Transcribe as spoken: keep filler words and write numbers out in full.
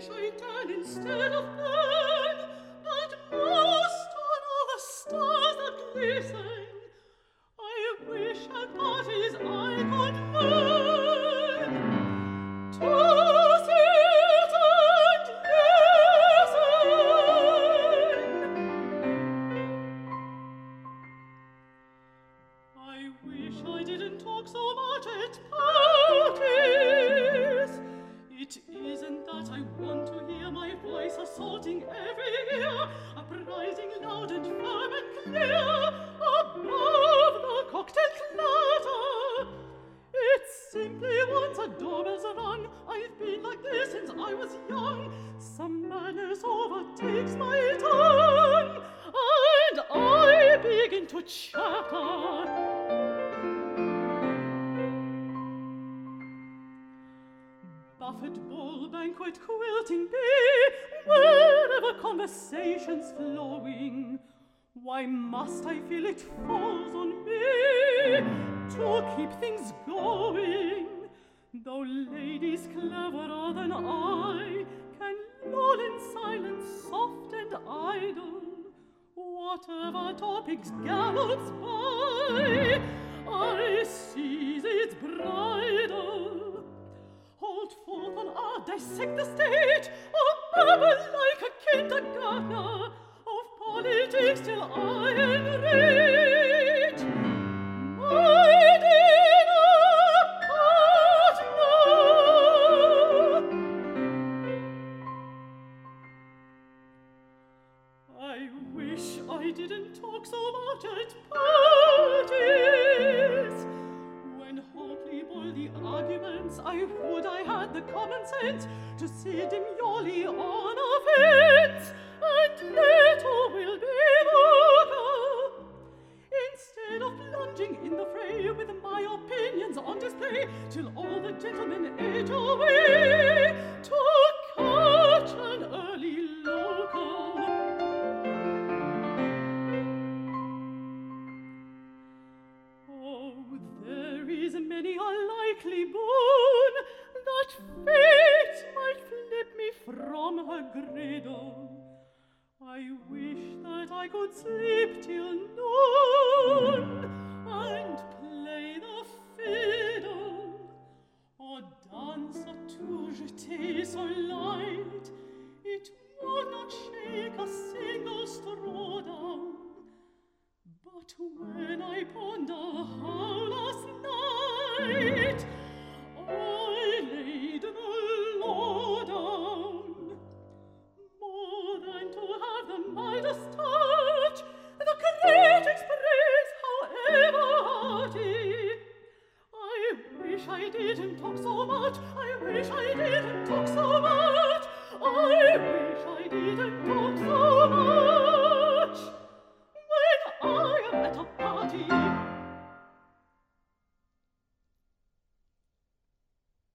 wish I can instead of burn, and most on all the stars that glisten, I wish at parties I could learn to sit and listen. I wish I didn't talk so much at parties. It isn't that I want to hear my voice assaulting every ear, uprising loud and firm and clear above the cocktail clatter. It's simply once a doorbell's rung, I've been like this since I was young. Some madness overtakes my tongue, and I begin to chatter. Buffet, ball, banquet, quilting bee, wherever conversation's flowing, why must I feel it falls on me to keep things going? Though ladies cleverer than I can loll in silence soft and idle, whatever topics gallops by, I seize its bridle. Hold forth on our dissect the state, or babble like a kindergartner of politics till I enrage my dinner partner. I wish I didn't talk so much at parties. When hotly boil the arguments, I would I had the common sense to see demurely on offense, and later will be vocal, instead of plunging in the fray with my opinions on display till all the gentlemen age away to catch an early local. Oh, there is many a likely boon that fate might flip me from her griddle. I wish that I could sleep till noon and play the fiddle, or dance a tout jeté so light it would not shake a single straw down. But when I ponder how last night I laid the law down, more than to have the Midas touch, the critics praise however hearty. I wish I didn't talk so much, I wish I didn't talk so much, I wish I didn't talk